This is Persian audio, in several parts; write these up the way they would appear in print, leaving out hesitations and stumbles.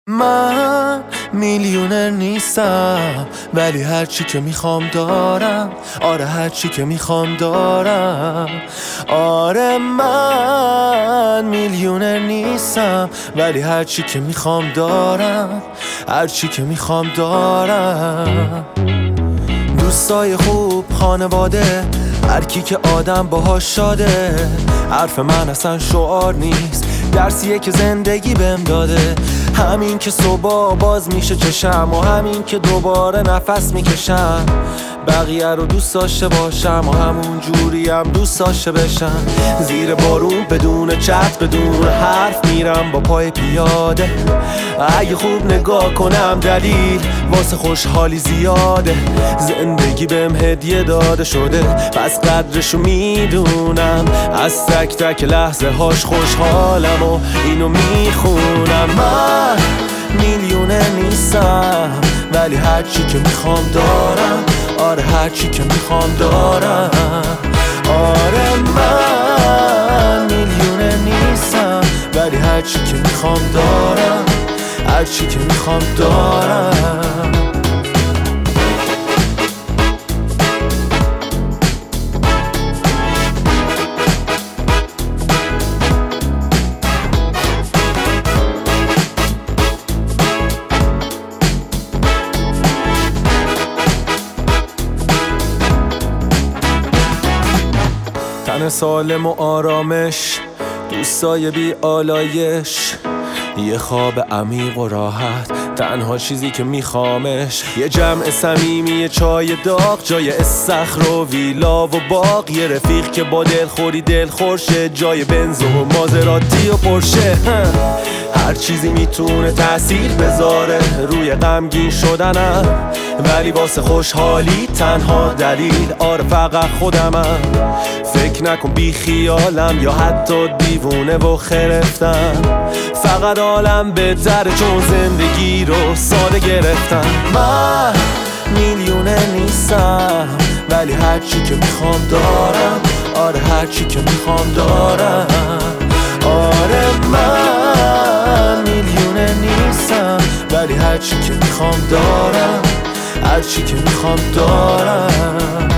من میلیونر نیستم ولی هرچی که میخوام دارم. آره هرچی که میخوام دارم. آره من میلیونر نیستم ولی هرچی که میخوام دارم. هرچی که میخوام دارم. دوستای خوب، خانواده، هر کی که آدم باهاش شاده. حرف من اصلا شعار نیست، درسیه که زندگی بهم داده. همین که صبح باز میشه چشم و همین که دوباره نفس میکشم. بقیه رو دوست داشته باشم و همون جوری هم دوست داشته بشم. زیر بارون بدون چتر بدون حرف میرم با پای پیاده. اگه خوب نگاه کنم دلیل واسه خوشحالی زیاده. زندگی بهم هدیه داده شده پس قدرشو میدونم. از تک تک لحظه هاش خوشحالم و اینو میخونم. من میلیونر نیستم ولی هرچی که میخوام دارم. آره هرچی که میخوام دارم. آره من میلیونر نیستم ولی هرچی که میخوام دارم. هرچی که میخوام دارم. تن سالم و آرامش، دوستای بی آلایش، یه خواب عمیق و راحت، تنها چیزی که میخوامش. یه جمع صمیمی، یه چای داغ، جای استخر و ویلا و باغ. یه رفیق که با دلخوری دلخورشه، جای بنز و مازراتی و پرشه. هر چیزی میتونه تأثیر بذاره روی غمگین شدنم، ولی واسه خوشحالی تنها دلیل آره فقط خودمم. فکر نکن بی خیالم یا حتی دیوونه و خرفتم. فقط عالم بهتره چون زندگی رو ساده گرفتم. من میلیونر نیستم ولی هرچی که میخوام دارم. آره هرچی که میخوام دارم. آره من میلیونر نیستم ولی هرچی که میخوام دارم. هرچی که میخوام دارم.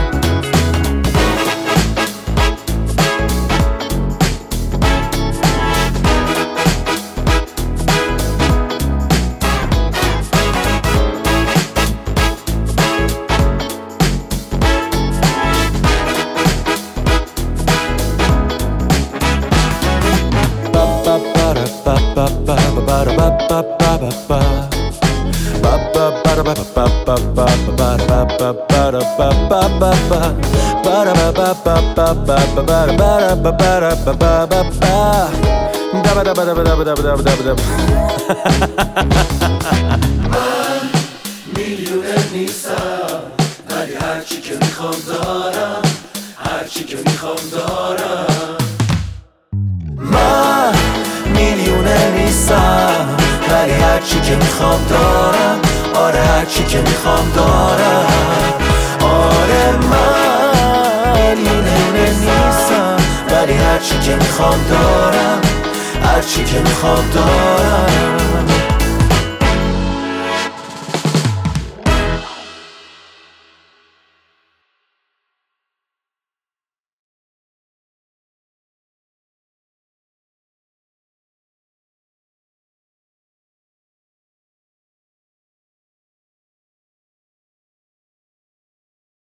من میلیونر نیستم ولی هرچی که میخوام دارم. هرچی که میخوام دارم. من میلیونر نیستم ولی هرچی که میخوام دارم. آره هرچی که میخوام دارم. آره من میلیونر نیستم ولی هرچی که میخوام دارم. هرچی که میخوام دارم.